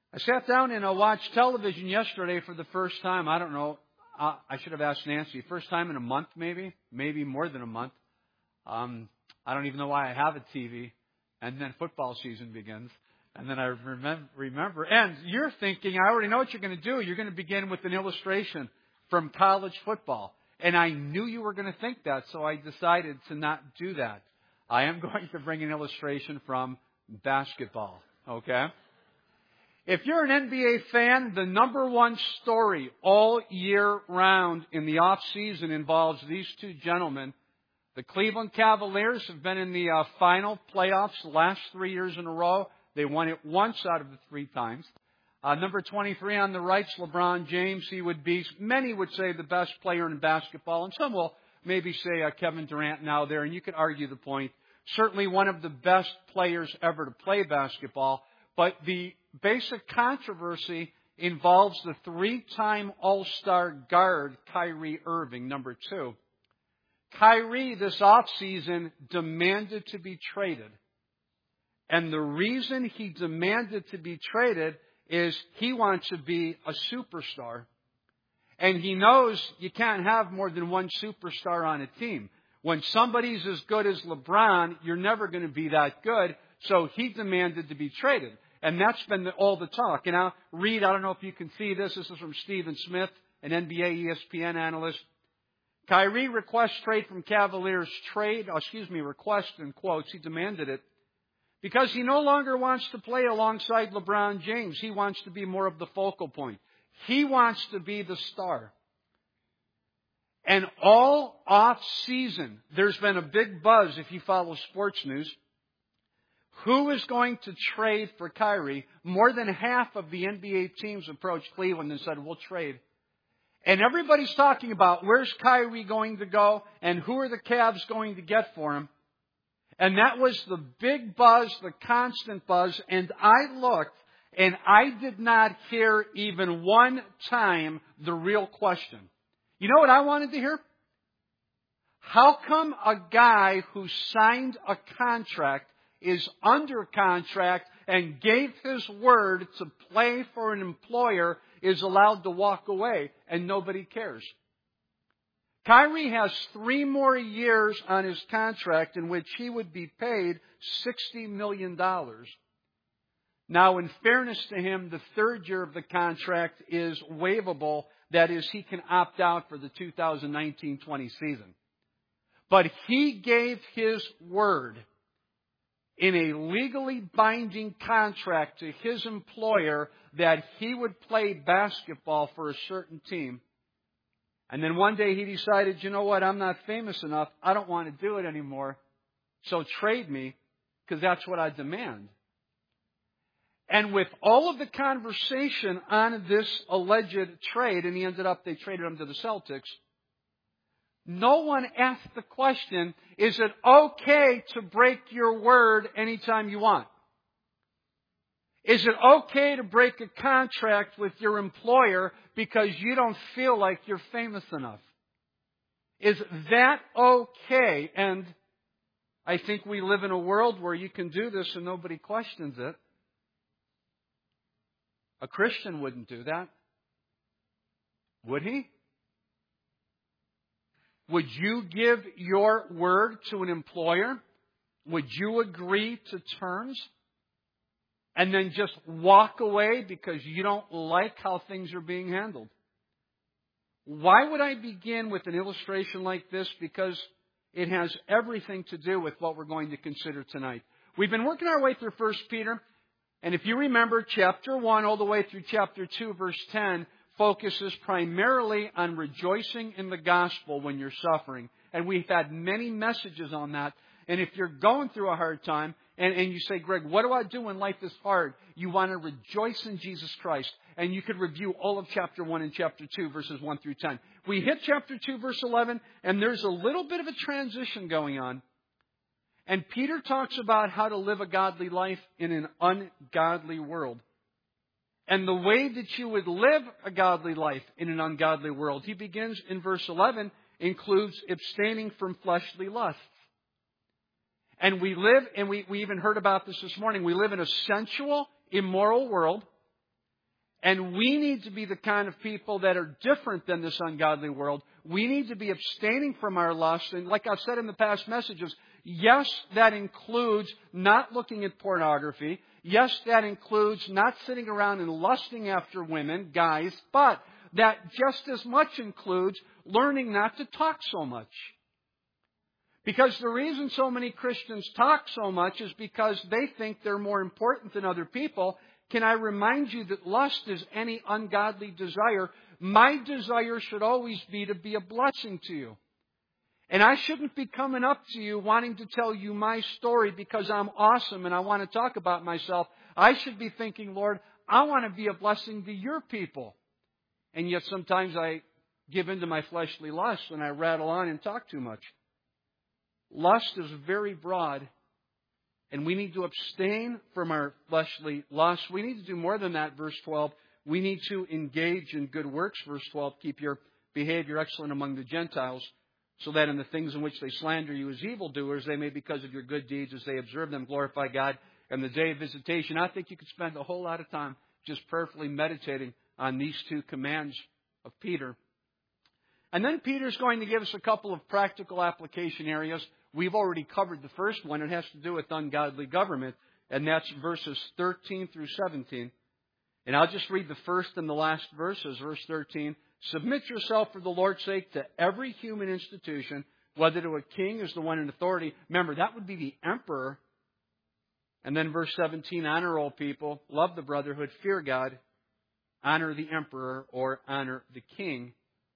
I sat down and I watched television yesterday for the first time. I don't know. I should have asked Nancy. First time in a month, maybe more than a month. I don't even know why I have a TV. And then football season begins. And then I remember. And you're thinking, I already know what you're going to do. You're going to begin with an illustration from college football. And I knew you were going to think that, so I decided to not do that. I am going to bring an illustration from basketball. Okay? If you're an NBA fan, the number one story all year round in the off season involves these two gentlemen. The Cleveland Cavaliers have been in the final playoffs the last 3 years in a row. They won it once out of the 3 times. Number 23 on the right's LeBron James. He would be, many would say, the best player in basketball. And some will maybe say Kevin Durant now there. And you could argue the point. Certainly one of the best players ever to play basketball. But the basic controversy involves the 3-time All-Star guard, Kyrie Irving, number 2. Kyrie, this offseason, demanded to be traded. And the reason he demanded to be traded is he wants to be a superstar. And he knows you can't have more than one superstar on a team. When somebody's as good as LeBron, you're never going to be that good. So he demanded to be traded. And that's been all the talk. And now, Reed, I don't know if you can see this. This is from Stephen Smith, an NBA ESPN analyst. Kyrie requests trade from Cavaliers. Request in quotes. He demanded it. Because he no longer wants to play alongside LeBron James. He wants to be more of the focal point. He wants to be the star. And all off season, there's been a big buzz if you follow sports news. Who is going to trade for Kyrie? More than half of the NBA teams approached Cleveland and said, we'll trade. And everybody's talking about where's Kyrie going to go and who are the Cavs going to get for him. And that was the big buzz, the constant buzz. And I looked and I did not hear even one time the real question. You know what I wanted to hear? How come a guy who signed a contract, is under contract, and gave his word to play for an employer is allowed to walk away and nobody cares? Kyrie has 3 more years on his contract in which he would be paid $60 million. Now, in fairness to him, the 3rd year of the contract is waivable. That is, he can opt out for the 2019-20 season. But he gave his word in a legally binding contract to his employer that he would play basketball for a certain team. And then one day he decided, you know what, I'm not famous enough. I don't want to do it anymore. So trade me, because that's what I demand. And with all of the conversation on this alleged trade, and they traded him to the Celtics, no one asked the question, is it okay to break your word anytime you want? Is it okay to break a contract with your employer because you don't feel like you're famous enough? Is that okay? And I think we live in a world where you can do this and nobody questions it. A Christian wouldn't do that. Would he? Would you give your word to an employer? Would you agree to terms? And then just walk away because you don't like how things are being handled? Why would I begin with an illustration like this? Because it has everything to do with what we're going to consider tonight. We've been working our way through 1 Peter. And if you remember, chapter 1 all the way through chapter 2, verse 10, focuses primarily on rejoicing in the gospel when you're suffering. And we've had many messages on that. And if you're going through a hard time, and you say, Greg, what do I do when life is hard? You want to rejoice in Jesus Christ. And you could review all of chapter 1 and chapter 2, verses 1 through 10. We hit chapter 2, verse 11, and there's a little bit of a transition going on. And Peter talks about how to live a godly life in an ungodly world. And the way that you would live a godly life in an ungodly world, he begins in verse 11, includes abstaining from fleshly lusts. And we live, and we even heard about this morning, we live in a sensual, immoral world. And we need to be the kind of people that are different than this ungodly world. We need to be abstaining from our lust. And like I've said in the past messages, yes, that includes not looking at pornography. Yes, that includes not sitting around and lusting after women, guys. But that just as much includes learning not to talk so much. Because the reason so many Christians talk so much is because they think they're more important than other people. Can I remind you that lust is any ungodly desire? My desire should always be to be a blessing to you. And I shouldn't be coming up to you wanting to tell you my story because I'm awesome and I want to talk about myself. I should be thinking, Lord, I want to be a blessing to your people. And yet sometimes I give into my fleshly lust and I rattle on and talk too much. Lust is very broad. And we need to abstain from our fleshly lusts. We need to do more than that, verse 12. We need to engage in good works, verse 12. Keep your behavior excellent among the Gentiles, so that in the things in which they slander you as evildoers, they may, because of your good deeds, as they observe them, glorify God. And the day of visitation, I think you could spend a whole lot of time just prayerfully meditating on these two commands of Peter. And then Peter's going to give us a couple of practical application areas. We've already covered the first one. It has to do with ungodly government, and that's verses 13 through 17. And I'll just read the first and the last verses. Verse 13, submit yourself for the Lord's sake to every human institution, whether to a king as the one in authority. Remember, that would be the emperor. And then verse 17, honor all people, love the brotherhood, fear God, honor the emperor or honor the king.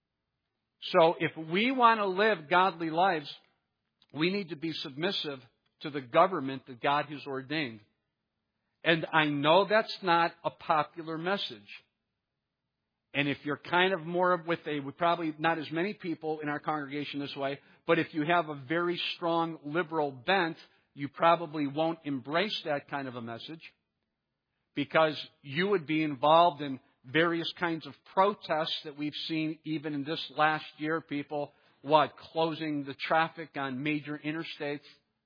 So if we want to live godly lives, we need to be submissive to the government that God has ordained. And I know that's not a popular message. And if you're kind of more with probably not as many people in our congregation this way, but if you have a very strong liberal bent, you probably won't embrace that kind of a message, because you would be involved in various kinds of protests that we've seen even in this last year. People, closing the traffic on major interstates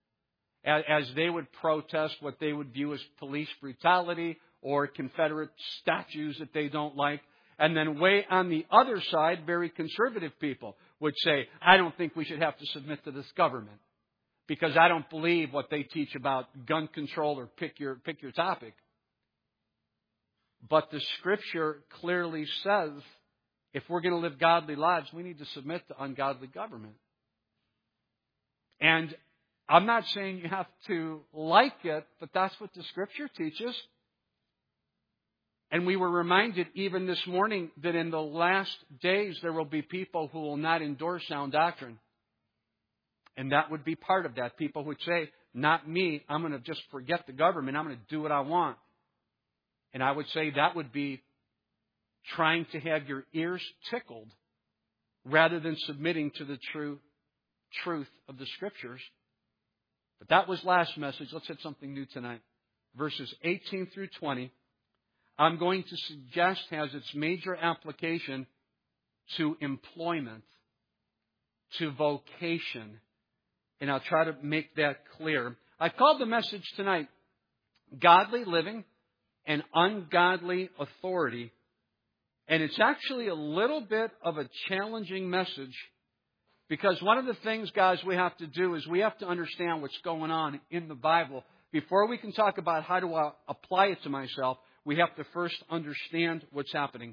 as they would protest what they would view as police brutality or Confederate statues that they don't like. And then way on the other side, very conservative people would say, I don't think we should have to submit to this government because I don't believe what they teach about gun control or pick your topic. But the Scripture clearly says if we're going to live godly lives, we need to submit to ungodly government. And I'm not saying you have to like it, but that's what the Scripture teaches. And we were reminded even this morning that in the last days there will be people who will not endorse sound doctrine. And that would be part of that. People would say, not me, I'm going to just forget the government, I'm going to do what I want. And I would say that would be trying to have your ears tickled rather than submitting to the true truth of the Scriptures. But that was last message. Let's hit something new tonight. Verses 18 through 20. I'm going to suggest has its major application to employment, to vocation. And I'll try to make that clear. I called the message tonight, Godly Living and Ungodly Authority. And it's actually a little bit of a challenging message, because one of the things, guys, we have to do is we have to understand what's going on in the Bible. Before we can talk about how to apply it to myself, we have to first understand what's happening.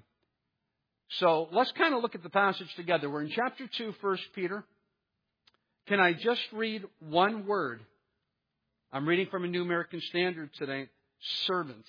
So let's kind of look at the passage together. We're in chapter 2, 1 Peter. Can I just read one word? I'm reading from a New American Standard today. Servants.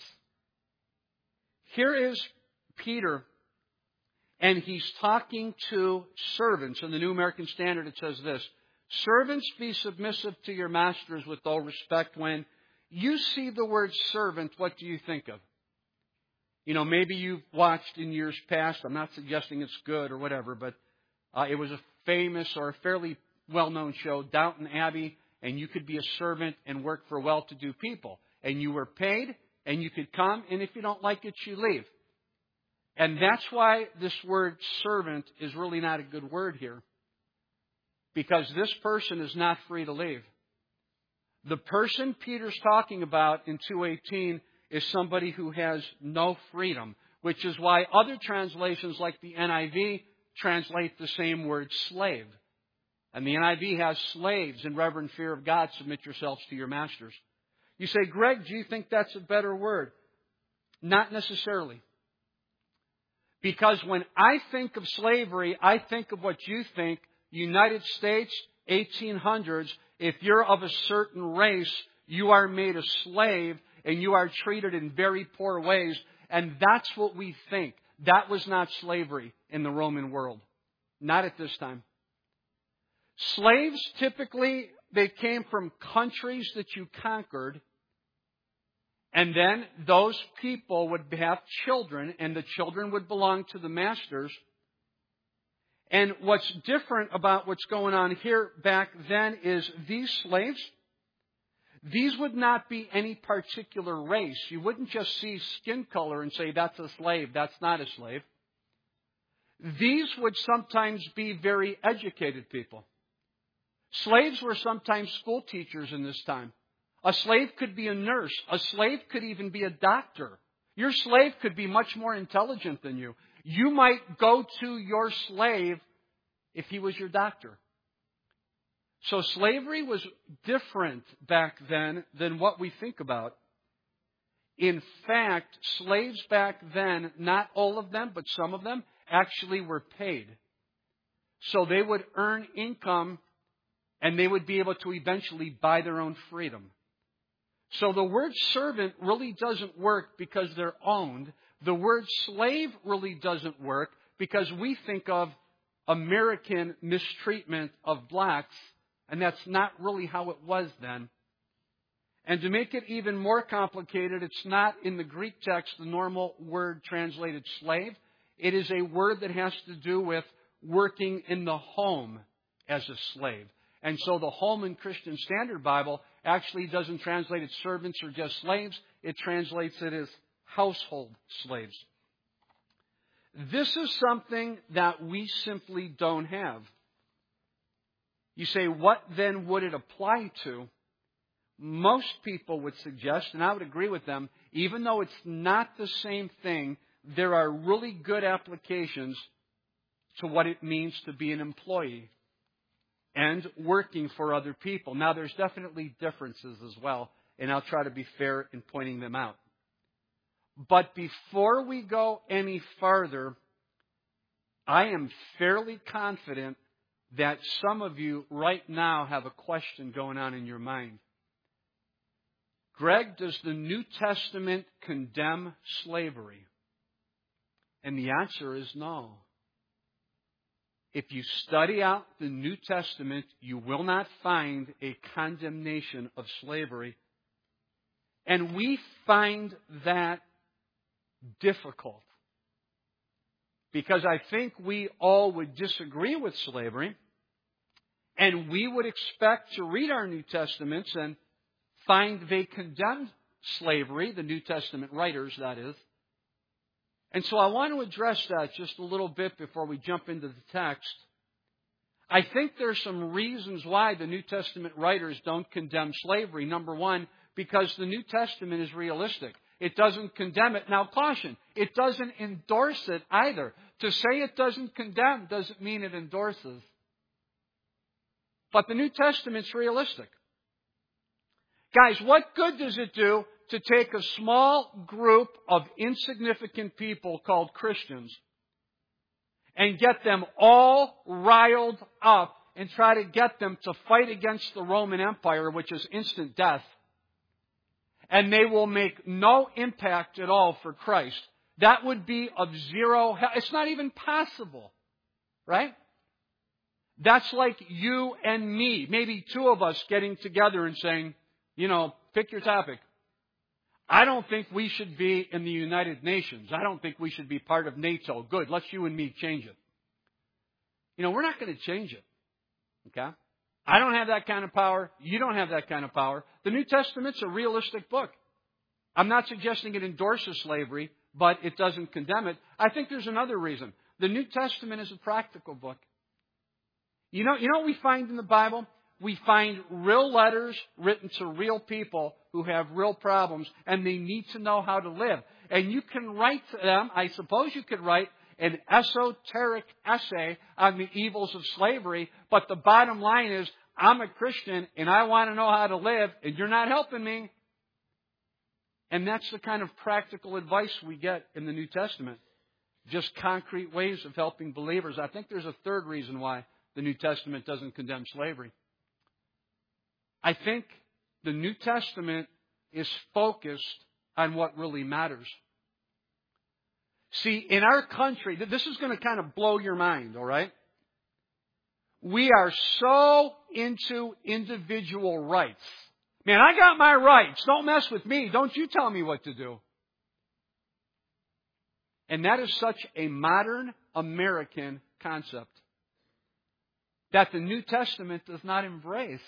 Here is Peter, and he's talking to servants. In the New American Standard, it says this: servants, be submissive to your masters with all respect. When you see the word servant, what do you think of? You know, maybe you've watched in years past, I'm not suggesting it's good or whatever, but it was a famous or a fairly well-known show, Downton Abbey, and you could be a servant and work for well-to-do people. And you were paid, and you could come, and if you don't like it, you leave. And that's why this word servant is really not a good word here. Because this person is not free to leave. The person Peter's talking about in 2:18 is somebody who has no freedom, which is why other translations like the NIV translate the same word slave. And the NIV has slaves in reverent fear of God, submit yourselves to your masters. You say, Greg, do you think that's a better word? Not necessarily. Because when I think of slavery, I think of what you think. United States, 1800s, if you're of a certain race, you are made a slave and you are treated in very poor ways. And that's what we think. That was not slavery in the Roman world. Not at this time. Slaves, typically, they came from countries that you conquered. And then those people would have children, and the children would belong to the masters. And what's different about what's going on here back then is these slaves, these would not be any particular race. You wouldn't just see skin color and say, that's a slave, that's not a slave. These would sometimes be very educated people. Slaves were sometimes school teachers in this time. A slave could be a nurse. A slave could even be a doctor. Your slave could be much more intelligent than you. You might go to your slave if he was your doctor. So slavery was different back then than what we think about. In fact, slaves back then, not all of them, but some of them, actually were paid. So they would earn income and they would be able to eventually buy their own freedom. So the word servant really doesn't work because they're owned. The word slave really doesn't work because we think of American mistreatment of blacks, and that's not really how it was then. And to make it even more complicated, it's not in the Greek text the normal word translated slave. It is a word that has to do with working in the home as a slave. And so the Holman Christian Standard Bible actually doesn't translate it servants or just slaves. It translates it as household slaves. This is something that we simply don't have. You say, what then would it apply to? Most people would suggest, and I would agree with them, even though it's not the same thing, there are really good applications to what it means to be an employee and working for other people. Now, there's definitely differences as well, and I'll try to be fair in pointing them out. But before we go any farther, I am fairly confident that some of you right now have a question going on in your mind. Greg, does the New Testament condemn slavery? And the answer is no. If you study out the New Testament, you will not find a condemnation of slavery. And we find that difficult. Because I think we all would disagree with slavery. And we would expect to read our New Testaments and find they condemned slavery, the New Testament writers, that is. And so I want to address that just a little bit before we jump into the text. I think there's some reasons why the New Testament writers don't condemn slavery. Number one, because the New Testament is realistic. It doesn't condemn it. Now, caution, it doesn't endorse it either. To say it doesn't condemn doesn't mean it endorses. But the New Testament's realistic. Guys, what good does it do to take a small group of insignificant people called Christians and get them all riled up and try to get them to fight against the Roman Empire, which is instant death, and they will make no impact at all for Christ? That would be of zero help. It's not even possible, right? That's like you and me, maybe two of us getting together and saying, pick your topic. I don't think we should be in the United Nations. I don't think we should be part of NATO. Good, let's you and me change it. We're not going to change it. Okay? I don't have that kind of power. You don't have that kind of power. The New Testament's a realistic book. I'm not suggesting it endorses slavery, but it doesn't condemn it. I think there's another reason. The New Testament is a practical book. You know what we find in the Bible? We find real letters written to real people who have real problems, and they need to know how to live. And you can write to them, I suppose you could write an esoteric essay on the evils of slavery, but the bottom line is, I'm a Christian and I want to know how to live, and you're not helping me. And that's the kind of practical advice we get in the New Testament. Just concrete ways of helping believers. I think there's a third reason why the New Testament doesn't condemn slavery. I think the New Testament is focused on what really matters. See, in our country, this is going to kind of blow your mind, all right? We are so into individual rights. Man, I got my rights. Don't mess with me. Don't you tell me what to do. And that is such a modern American concept that the New Testament does not embrace.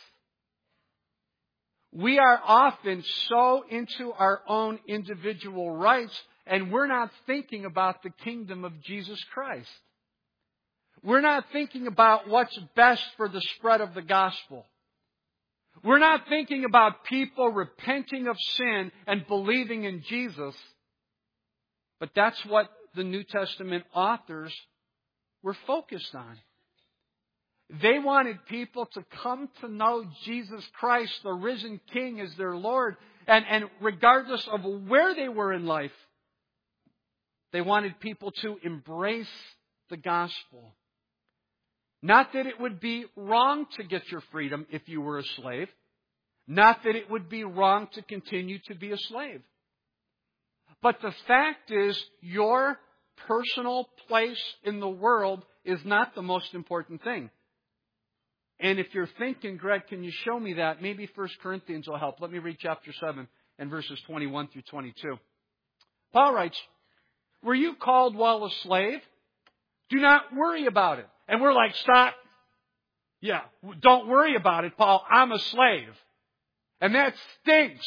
We are often so into our own individual rights, and we're not thinking about the kingdom of Jesus Christ. We're not thinking about what's best for the spread of the gospel. We're not thinking about people repenting of sin and believing in Jesus. But that's what the New Testament authors were focused on. They wanted people to come to know Jesus Christ, the risen King, as their Lord. And regardless of where they were in life, they wanted people to embrace the gospel. Not that it would be wrong to get your freedom if you were a slave. Not that it would be wrong to continue to be a slave. But the fact is, your personal place in the world is not the most important thing. And if you're thinking, Greg, can you show me that? Maybe 1 Corinthians will help. Let me read chapter 7 and verses 21 through 22. Paul writes, were you called while a slave? Do not worry about it. And we're like, stop. Yeah, don't worry about it, Paul. I'm a slave. And that stinks.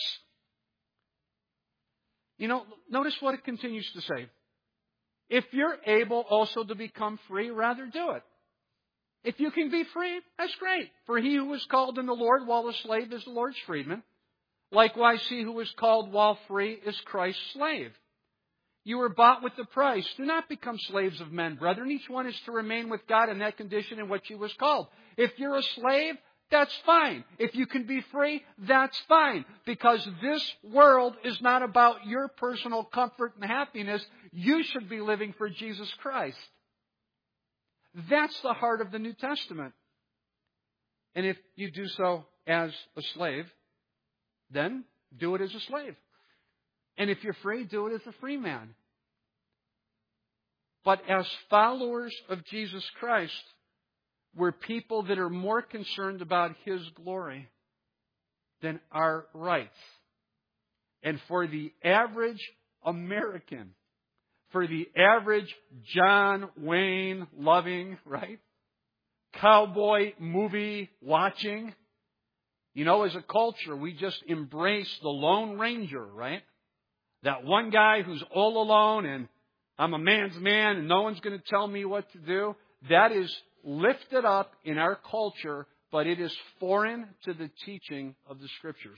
You know, notice what it continues to say. If you're able also to become free, rather do it. If you can be free, that's great. For he who was called in the Lord while a slave is the Lord's freedman. Likewise, he who was called while free is Christ's slave. You were bought with the price. Do not become slaves of men, brethren. Each one is to remain with God in that condition in which he was called. If you're a slave, that's fine. If you can be free, that's fine. Because this world is not about your personal comfort and happiness. You should be living for Jesus Christ. That's the heart of the New Testament. And if you do so as a slave, then do it as a slave. And if you're free, do it as a free man. But as followers of Jesus Christ, we're people that are more concerned about His glory than our rights. And for the average American, for the average John Wayne loving, right? Cowboy movie watching, you know, as a culture, we just embrace the Lone Ranger, right? That one guy who's all alone and I'm a man's man and no one's going to tell me what to do. That is lifted up in our culture, but it is foreign to the teaching of the Scriptures.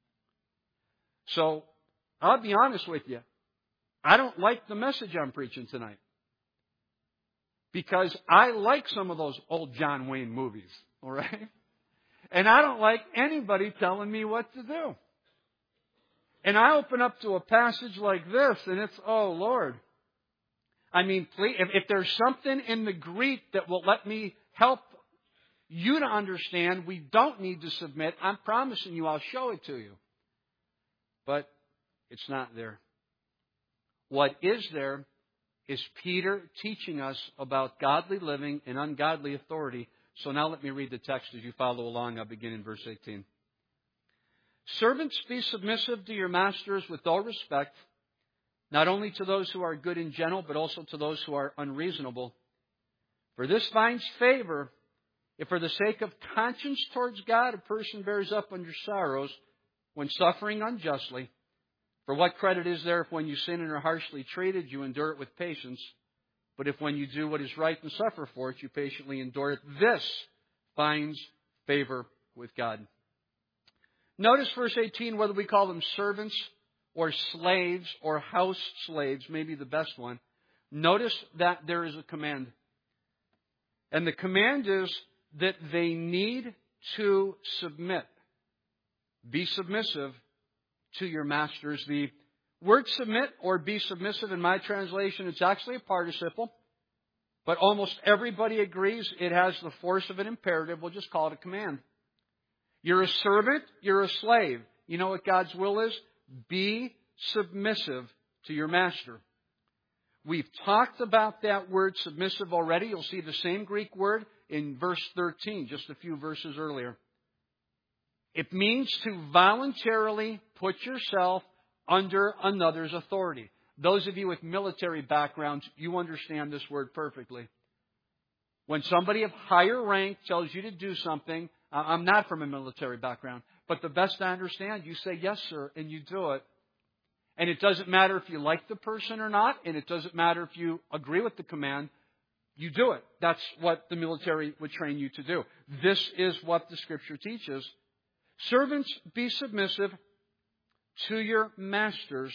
So, I'll be honest with you. I don't like the message I'm preaching tonight. Because I like some of those old John Wayne movies, all right? And I don't like anybody telling me what to do. And I open up to a passage like this, and it's, oh, Lord. I mean, please, if there's something in the Greek that will let me help you to understand, we don't need to submit. I'm promising you I'll show it to you. But it's not there. What is there is Peter teaching us about godly living and ungodly authority. So now let me read the text as you follow along. I'll begin in verse 18. Servants, be submissive to your masters with all respect, not only to those who are good and gentle, but also to those who are unreasonable. For this finds favor if for the sake of conscience towards God a person bears up under sorrows when suffering unjustly. For what credit is there if when you sin and are harshly treated, you endure it with patience? But if when you do what is right and suffer for it, you patiently endure it, this finds favor with God. Notice verse 18, whether we call them servants or slaves or house slaves, maybe the best one, notice that there is a command. And the command is that they need to submit. Be submissive to your masters. The word submit or be submissive in my translation, it's actually a participle. But almost everybody agrees it has the force of an imperative. We'll just call it a command. You're a servant, you're a slave. You know what God's will is? Be submissive to your master. We've talked about that word submissive already. You'll see the same Greek word in verse 13, just a few verses earlier. It means to voluntarily put yourself under another's authority. Those of you with military backgrounds, you understand this word perfectly. When somebody of higher rank tells you to do something, I'm not from a military background, but the best I understand, you say, yes, sir, and you do it. And it doesn't matter if you like the person or not, and it doesn't matter if you agree with the command, you do it. That's what the military would train you to do. This is what the Scripture teaches. Servants, be submissive to your masters,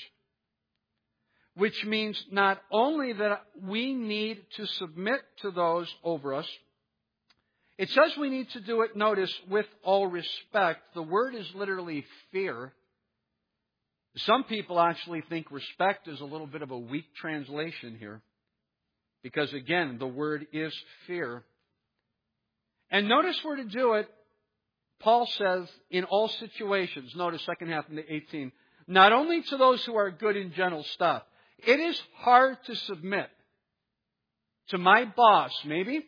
which means not only that we need to submit to those over us, it says we need to do it, notice, with all respect. The word is literally fear. Some people actually think respect is a little bit of a weak translation here. Because again, the word is fear. And notice where to do it. Paul says, in all situations, notice second half in the 18, not only to those who are good and gentle stuff. It is hard to submit to my boss, maybe,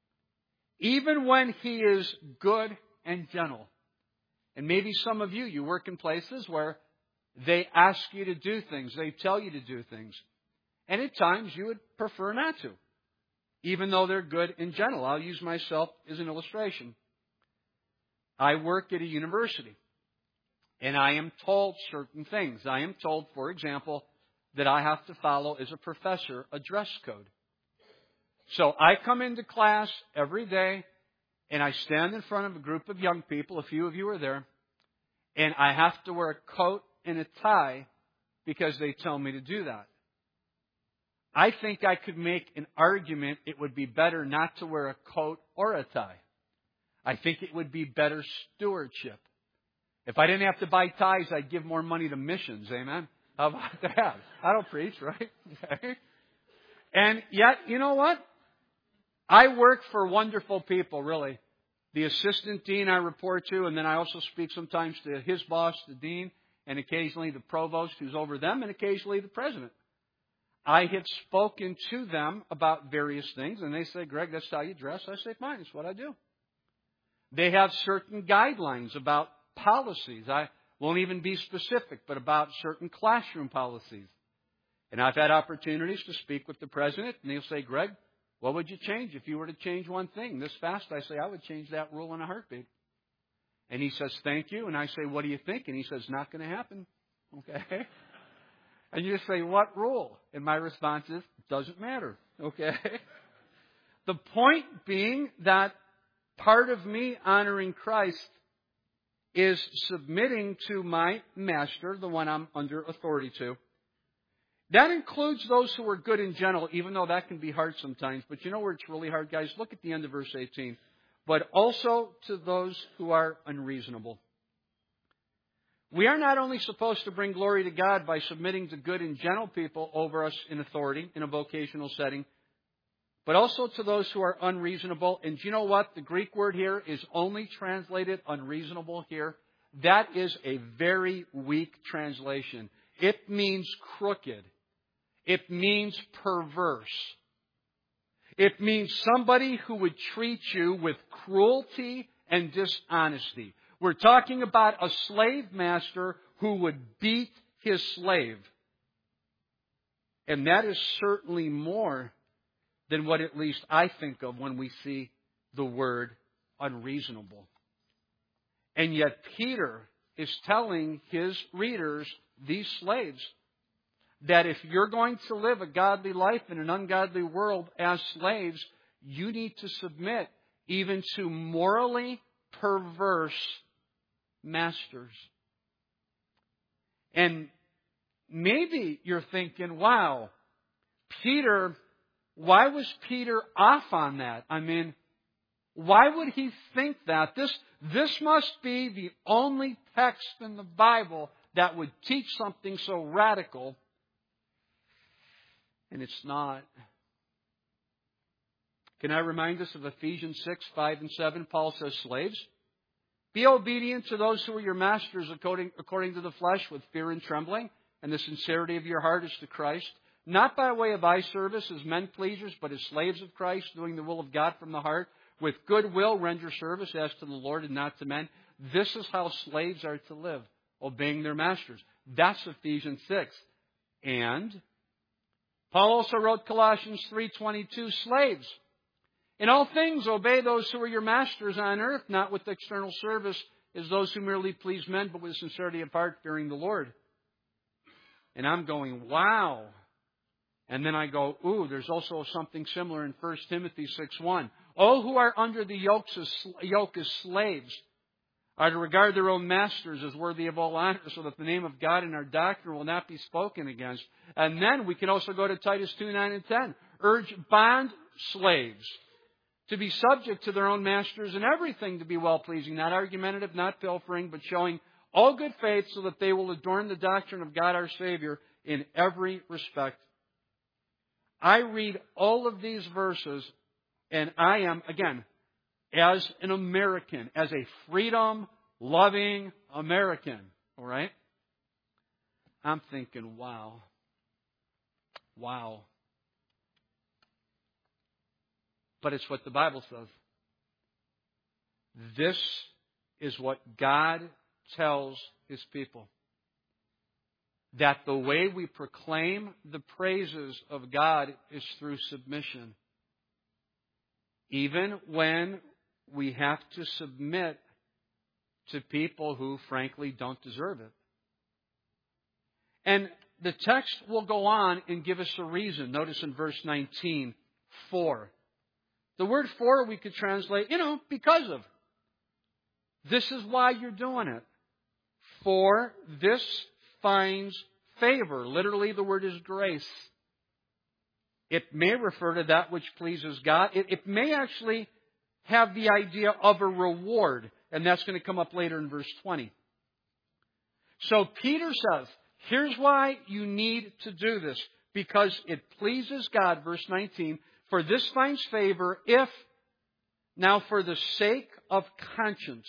even when he is good and gentle. And maybe some of you work in places where they ask you to do things. They tell you to do things. And at times you would prefer not to, even though they're good and gentle. I'll use myself as an illustration. I work at a university, and I am told certain things. I am told, for example, that I have to follow, as a professor, a dress code. So I come into class every day, and I stand in front of a group of young people, a few of you are there, and I have to wear a coat and a tie because they tell me to do that. I think I could make an argument it would be better not to wear a coat or a tie. I think it would be better stewardship. If I didn't have to buy ties, I'd give more money to missions. Amen? How about that? I don't preach, right? Okay. And yet, you know what? I work for wonderful people, really. The assistant dean I report to, and then I also speak sometimes to his boss, the dean, and occasionally the provost who's over them, and occasionally the president. I have spoken to them about various things, and they say, Greg, that's how you dress. I say, fine, it's what I do. They have certain guidelines about policies. I won't even be specific, but about certain classroom policies. And I've had opportunities to speak with the president, and he'll say, Greg, what would you change if you were to change one thing this fast? I say, I would change that rule in a heartbeat. And he says, thank you. And I say, what do you think? And he says, not going to happen. Okay. And you say, what rule? And my response is, doesn't matter. Okay. The point being that part of me honoring Christ is submitting to my master, the one I'm under authority to. That includes those who are good and gentle, even though that can be hard sometimes. But you know where it's really hard, guys? Look at the end of verse 18. But also to those who are unreasonable. We are not only supposed to bring glory to God by submitting to good and gentle people over us in authority in a vocational setting, but also to those who are unreasonable. And you know what? The Greek word here is only translated unreasonable here. That is a very weak translation. It means crooked. It means perverse. It means somebody who would treat you with cruelty and dishonesty. We're talking about a slave master who would beat his slave. And that is certainly more than what at least I think of when we see the word unreasonable. And yet Peter is telling his readers, these slaves, that if you're going to live a godly life in an ungodly world as slaves, you need to submit even to morally perverse masters. And maybe you're thinking, wow, why was Peter off on that? I mean, why would he think that? This must be the only text in the Bible that would teach something so radical. And it's not. Can I remind us of Ephesians 6, 5, and 7? Paul says, slaves, be obedient to those who are your masters according to the flesh with fear and trembling, and the sincerity of your heart is to Christ. Not by way of eye service as men pleasers, but as slaves of Christ, doing the will of God from the heart. With good will render service as to the Lord and not to men. This is how slaves are to live, obeying their masters. That's Ephesians 6. And Paul also wrote Colossians 3:22, slaves, in all things obey those who are your masters on earth, not with external service as those who merely please men, but with sincerity of heart, fearing the Lord. And I'm going, wow. And then I go, ooh, there's also something similar in 1 Timothy 6:1. All who are under the yoke as slaves are to regard their own masters as worthy of all honor, so that the name of God and our doctrine will not be spoken against. And then we can also go to Titus 2:9 and 10. Urge bond slaves to be subject to their own masters in everything, to be well-pleasing, not argumentative, not pilfering, but showing all good faith, so that they will adorn the doctrine of God our Savior in every respect. I read all of these verses, and I am, again, as an American, as a freedom-loving American, all right? I'm thinking, wow. But it's what the Bible says. This is what God tells His people. That the way we proclaim the praises of God is through submission. Even when we have to submit to people who, frankly, don't deserve it. And the text will go on and give us a reason. Notice in verse 19, for. The word for we could translate, because of. This is why you're doing it. For this finds favor. Literally, the word is grace. It may refer to that which pleases God. It may actually have the idea of a reward. And that's going to come up later in verse 20. So Peter says, here's why you need to do this. Because it pleases God, verse 19, for this finds favor if, now for the sake of conscience.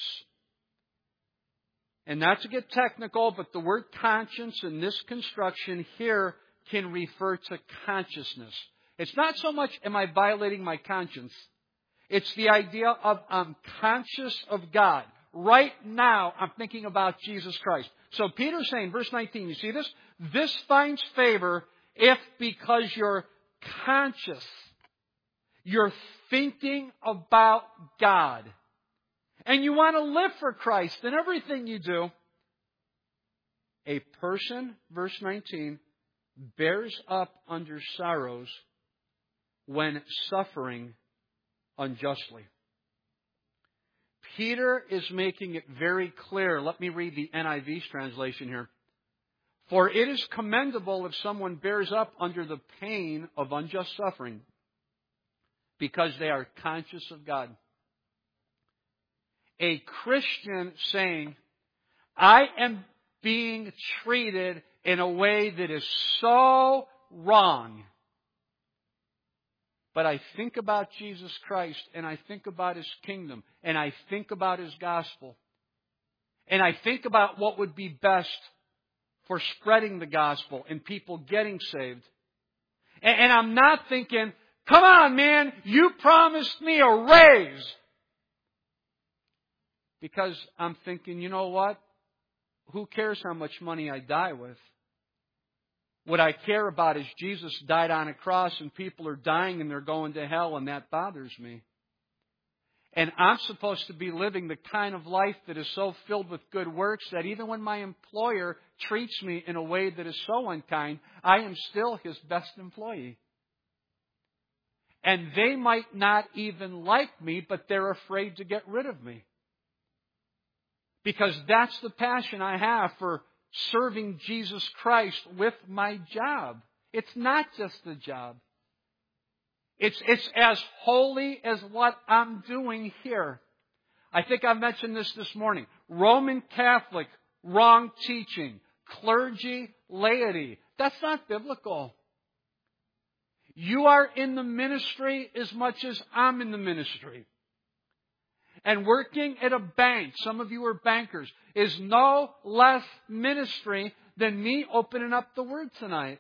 And not to get technical, but the word conscience in this construction here can refer to consciousness. It's not so much, am I violating my conscience? It's the idea of I'm conscious of God. Right now, I'm thinking about Jesus Christ. So Peter's saying, verse 19, you see this? This finds favor if because you're conscious. You're thinking about God. And you want to live for Christ in everything you do. A person, verse 19, bears up under sorrows when suffering unjustly. Peter is making it very clear. Let me read the NIV's translation here. For it is commendable if someone bears up under the pain of unjust suffering because they are conscious of God. A Christian saying, I am being treated in a way that is so wrong. But I think about Jesus Christ, and I think about His kingdom, and I think about His gospel. And I think about what would be best for spreading the gospel and people getting saved. And I'm not thinking, come on, man, you promised me a raise. Because I'm thinking, you know what? Who cares how much money I die with? What I care about is Jesus died on a cross and people are dying and they're going to hell, and that bothers me. And I'm supposed to be living the kind of life that is so filled with good works that even when my employer treats me in a way that is so unkind, I am still his best employee. And they might not even like me, but they're afraid to get rid of me. Because that's the passion I have for serving Jesus Christ with my job. It's not just a job. It's as holy as what I'm doing here. I think I mentioned this morning. Roman Catholic, wrong teaching. Clergy, laity. That's not biblical. You are in the ministry as much as I'm in the ministry. And working at a bank, some of you are bankers, is no less ministry than me opening up the Word tonight.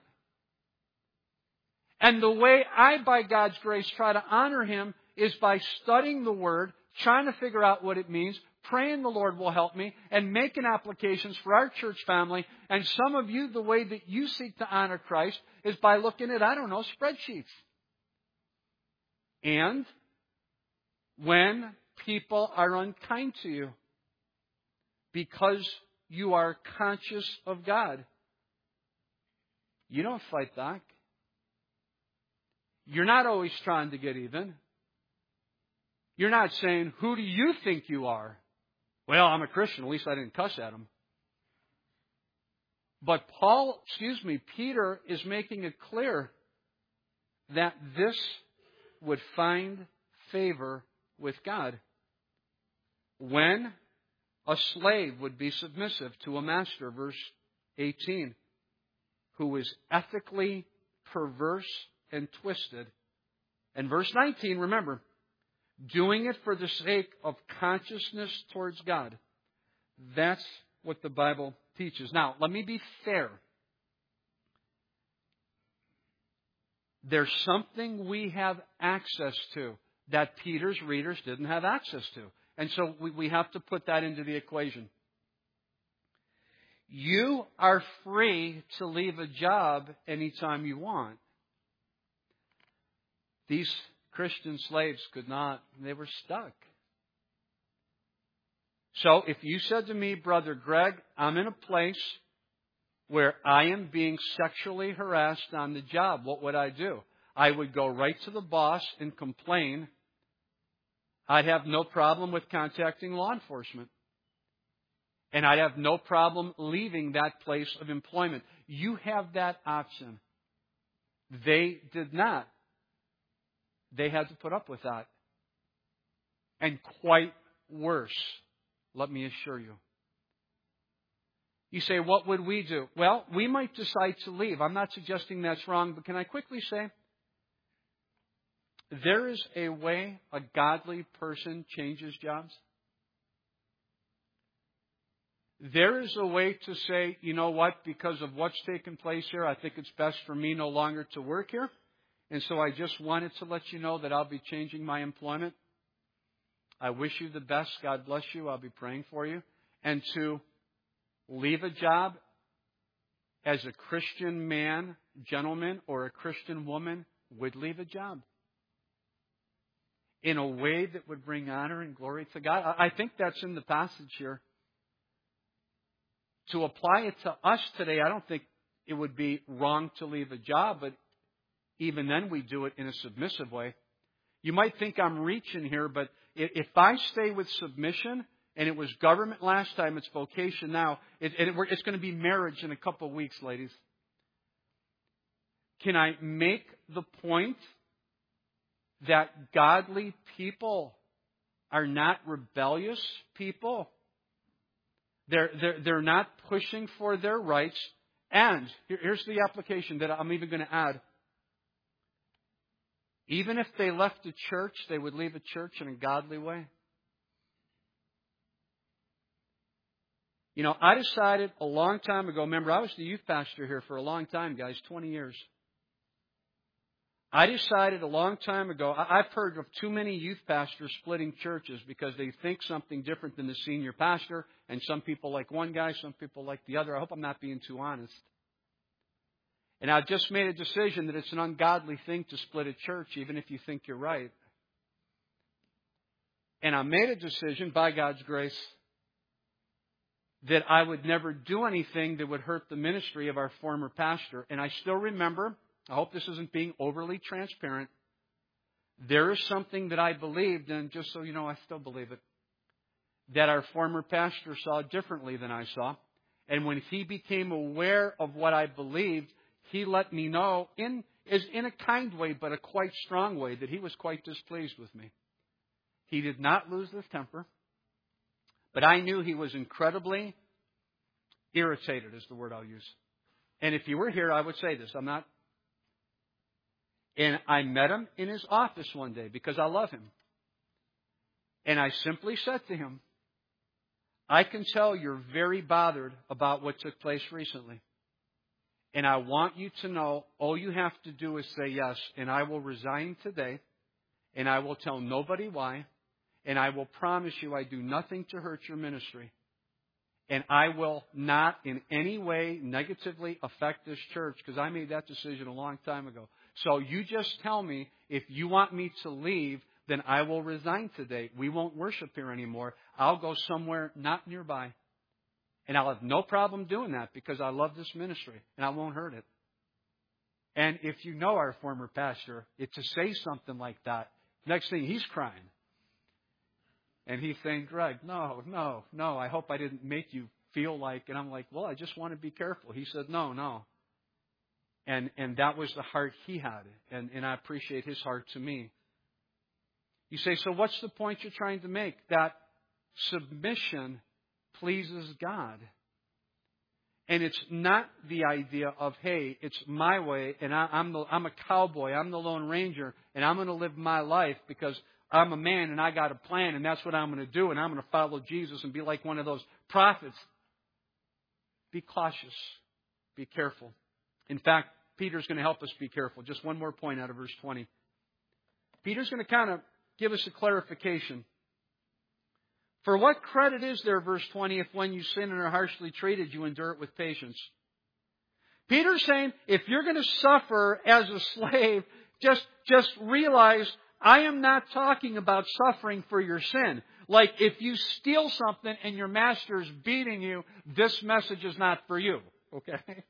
And the way I, by God's grace, try to honor Him is by studying the Word, trying to figure out what it means, praying the Lord will help me, and making applications for our church family. And some of you, the way that you seek to honor Christ is by looking at, spreadsheets. And when people are unkind to you because you are conscious of God, you don't fight back. You're not always trying to get even. You're not saying, who do you think you are? Well, I'm a Christian. At least I didn't cuss at him. But Peter is making it clear that this would find favor with God. When a slave would be submissive to a master, verse 18, who is ethically perverse and twisted. And verse 19, remember, doing it for the sake of consciousness towards God. That's what the Bible teaches. Now, let me be fair. There's something we have access to that Peter's readers didn't have access to. And so we have to put that into the equation. You are free to leave a job anytime you want. These Christian slaves could not. They were stuck. So if you said to me, Brother Greg, I'm in a place where I am being sexually harassed on the job, what would I do? I would go right to the boss and complain. I'd have no problem with contacting law enforcement. And I'd have no problem leaving that place of employment. You have that option. They did not. They had to put up with that. And quite worse, let me assure you. You say, what would we do? Well, we might decide to leave. I'm not suggesting that's wrong, but can I quickly say, there is a way a godly person changes jobs. There is a way to say, you know what, because of what's taken place here, I think it's best for me no longer to work here. And so I just wanted to let you know that I'll be changing my employment. I wish you the best. God bless you. I'll be praying for you. And to leave a job as a Christian man, gentleman, or a Christian woman would leave a job in a way that would bring honor and glory to God. I think that's in the passage here. To apply it to us today, I don't think it would be wrong to leave a job, but even then we do it in a submissive way. You might think I'm reaching here, but if I stay with submission, and it was government last time, it's vocation now, it's going to be marriage in a couple of weeks, ladies. Can I make the point that godly people are not rebellious people? They're not pushing for their rights. And here's the application that I'm even going to add. Even if they left the church, they would leave a church in a godly way. You know, I decided a long time ago, remember, I was the youth pastor here for a long time, guys, 20 years. I decided a long time ago, I've heard of too many youth pastors splitting churches because they think something different than the senior pastor, and some people like one guy, some people like the other. I hope I'm not being too honest. And I've just made a decision that it's an ungodly thing to split a church, even if you think you're right. And I made a decision, by God's grace, that I would never do anything that would hurt the ministry of our former pastor. And I still remember, I hope this isn't being overly transparent, there is something that I believed, and just so you know, I still believe it, that our former pastor saw differently than I saw. And when he became aware of what I believed, he let me know in a kind way, but a quite strong way, that he was quite displeased with me. He did not lose his temper, but I knew he was incredibly irritated, is the word I'll use. And if you were here, I would say this. I'm not. And I met him in his office one day because I love him. And I simply said to him, I can tell you're very bothered about what took place recently. And I want you to know all you have to do is say yes. And I will resign today. And I will tell nobody why. And I will promise you I do nothing to hurt your ministry. And I will not in any way negatively affect this church, because I made that decision a long time ago. So you just tell me if you want me to leave, then I will resign today. We won't worship here anymore. I'll go somewhere not nearby. And I'll have no problem doing that because I love this ministry and I won't hurt it. And if you know our former pastor, to say something like that, next thing he's crying. And he's saying, Greg, no, I hope I didn't make you feel like, and I'm like, well, I just want to be careful. He said, no. And that was the heart he had. And I appreciate his heart to me. You say, so what's the point you're trying to make? That submission pleases God. And it's not the idea of, hey, it's my way, and I'm a cowboy, I'm the Lone Ranger, and I'm going to live my life because I'm a man and I got a plan, and that's what I'm going to do, and I'm going to follow Jesus and be like one of those prophets. Be cautious. Be careful. In fact, Peter's going to help us be careful. Just one more point out of verse 20. Peter's going to kind of give us a clarification. For what credit is there, verse 20, if when you sin and are harshly treated, you endure it with patience? Peter's saying, if you're going to suffer as a slave, just realize I am not talking about suffering for your sin. Like if you steal something and your master's beating you, this message is not for you. Okay?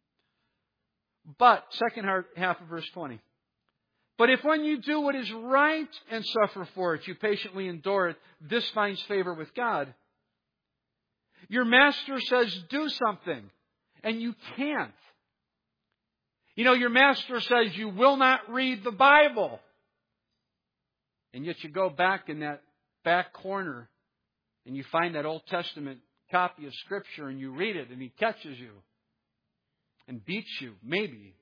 But, second half of verse 20. But if when you do what is right and suffer for it, you patiently endure it, this finds favor with God. Your master says do something, and you can't. You know, your master says you will not read the Bible. And yet you go back in that back corner and you find that Old Testament copy of Scripture and you read it and he catches you and beats you, maybe.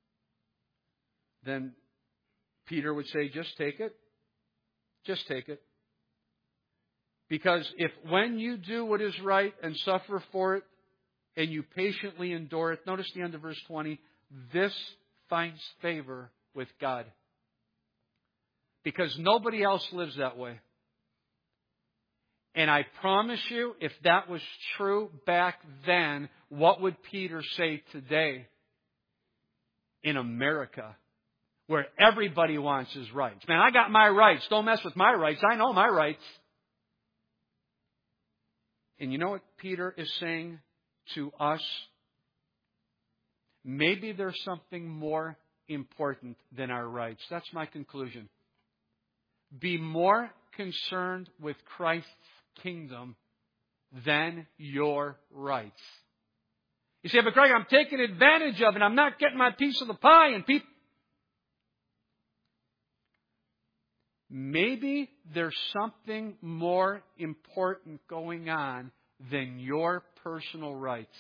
Then Peter would say, just take it. Just take it. Because if when you do what is right and suffer for it and you patiently endure it, notice the end of verse 20, this finds favor with God. Because nobody else lives that way. And I promise you, if that was true back then, what would Peter say today in America, where everybody wants his rights? Man, I got my rights. Don't mess with my rights. I know my rights. And you know what Peter is saying to us? Maybe there's something more important than our rights. That's my conclusion. Be more concerned with Christ's kingdom than your rights. You say, but Greg, I'm taken advantage of and I'm not getting my piece of the pie. And people, maybe there's something more important going on than your personal rights.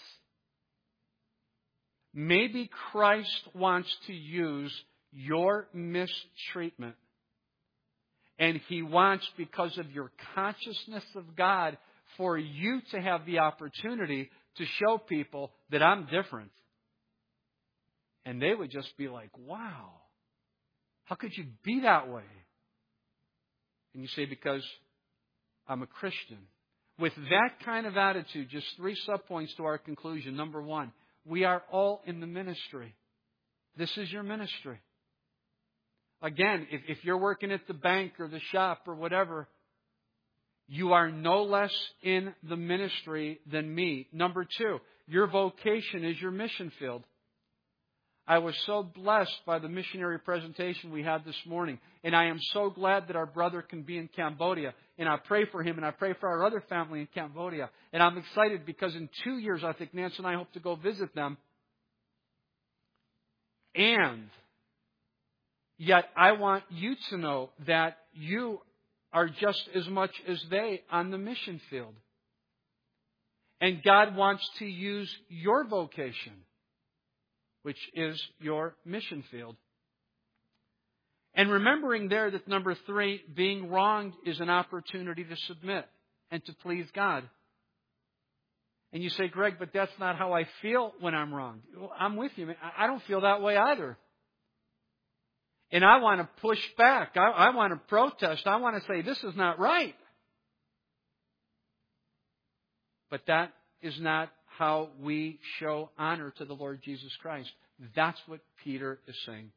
Maybe Christ wants to use your mistreatment. And He wants, because of your consciousness of God, for you to have the opportunity to show people that I'm different. And they would just be like, wow, how could you be that way? And you say, because I'm a Christian. With that kind of attitude, just 3 subpoints to our conclusion. Number 1, we are all in the ministry. This is your ministry. Again, if you're working at the bank or the shop or whatever, you are no less in the ministry than me. Number 2, your vocation is your mission field. I was so blessed by the missionary presentation we had this morning. And I am so glad that our brother can be in Cambodia. And I pray for him and I pray for our other family in Cambodia. And I'm excited because in 2 years, I think Nancy and I hope to go visit them. And yet I want you to know that you are just as much as they on the mission field. And God wants to use your vocation, which is your mission field. And remembering there that number 3, being wronged is an opportunity to submit and to please God. And you say, Greg, but that's not how I feel when I'm wronged. Well, I'm with you. I don't feel that way either. And I want to push back. I want to protest. I want to say, this is not right. But that is not how we show honor to the Lord Jesus Christ. That's what Peter is saying.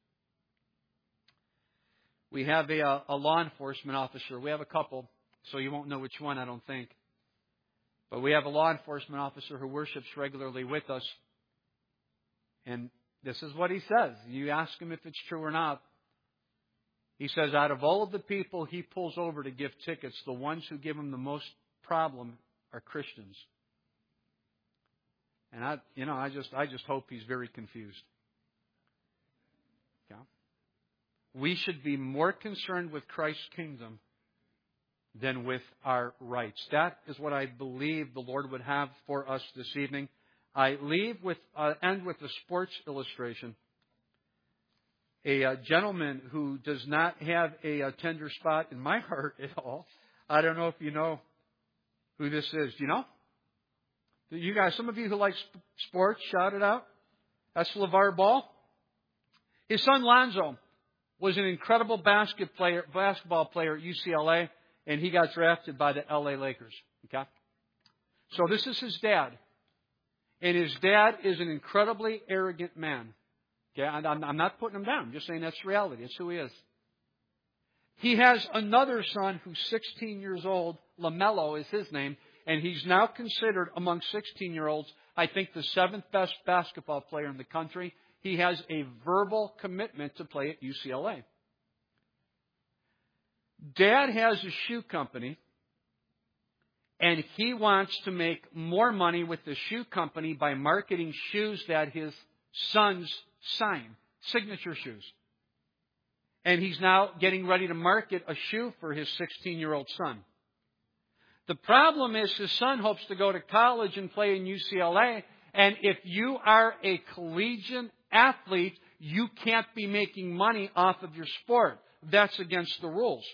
We have a law enforcement officer. We have a couple, so you won't know which one, I don't think. But we have a law enforcement officer who worships regularly with us. And this is what he says. You ask him if it's true or not. He says, out of all of the people he pulls over to give tickets, the ones who give him the most problem are Christians. And I just hope he's very confused. Yeah. We should be more concerned with Christ's kingdom than with our rights. That is what I believe the Lord would have for us this evening. I end with a sports illustration. A gentleman who does not have a tender spot in my heart at all. I don't know if you know who this is. Do you know? You guys, some of you who like sports, shout it out. That's LeVar Ball. His son Lonzo was an incredible basketball player at UCLA, and he got drafted by the LA Lakers. Okay? So this is his dad. And his dad is an incredibly arrogant man. Okay? I'm not putting him down. I'm just saying that's reality. That's who he is. He has another son who's 16 years old. LaMelo is his name. And he's now considered among 16-year-olds, I think, the 7th best basketball player in the country. He has a verbal commitment to play at UCLA. Dad has a shoe company, and he wants to make more money with the shoe company by marketing shoes that his sons sign, signature shoes. And he's now getting ready to market a shoe for his 16-year-old son. The problem is his son hopes to go to college and play in UCLA. And if you are a collegiate athlete, you can't be making money off of your sport. That's against the rules.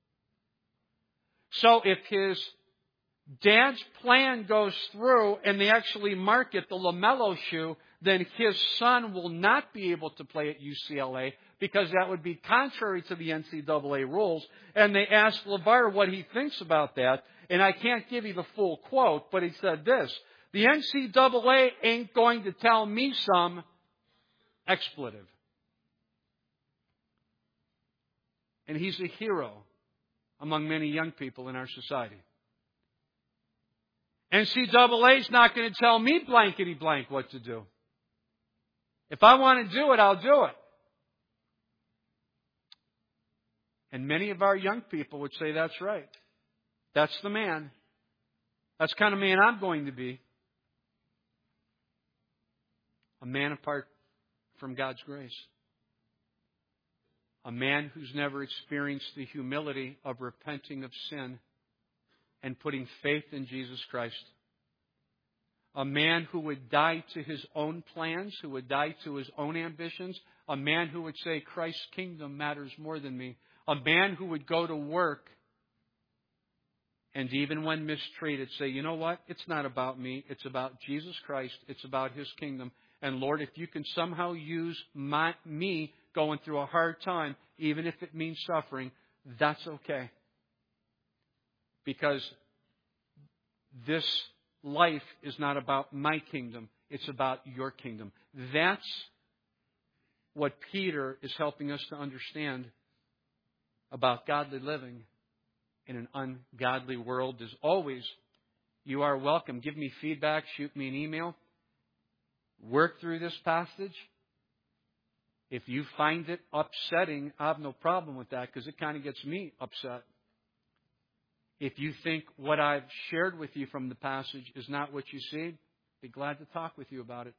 So if his dad's plan goes through and they actually market the LaMelo shoe, then his son will not be able to play at UCLA because that would be contrary to the NCAA rules. And they asked LeVar what he thinks about that. And I can't give you the full quote, but he said this: the NCAA ain't going to tell me some expletive. And he's a hero among many young people in our society. NCAA is not going to tell me blankety blank what to do. If I want to do it, I'll do it. And many of our young people would say that's right. That's the man. That's the kind of man I'm going to be. A man apart from God's grace. A man who's never experienced the humility of repenting of sin and putting faith in Jesus Christ. A man who would die to his own plans, who would die to his own ambitions. A man who would say, Christ's kingdom matters more than me. A man who would go to work and even when mistreated, say, you know what? It's not about me. It's about Jesus Christ. It's about His kingdom. And Lord, if you can somehow use me going through a hard time, even if it means suffering, that's okay. Because this life is not about my kingdom. It's about your kingdom. That's what Peter is helping us to understand about godly living in an ungodly world. As always, you are welcome. Give me feedback. Shoot me an email. Work through this passage. If you find it upsetting, I have no problem with that because it kind of gets me upset. If you think what I've shared with you from the passage is not what you see, I'd be glad to talk with you about it.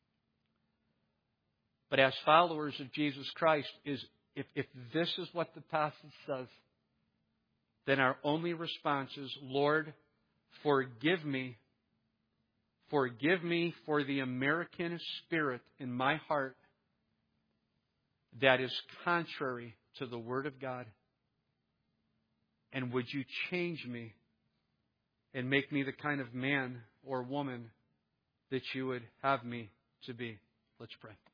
But as followers of Jesus Christ, if this is what the passage says, then our only response is, Lord, forgive me. Forgive me for the American spirit in my heart that is contrary to the Word of God. And would you change me and make me the kind of man or woman that you would have me to be? Let's pray.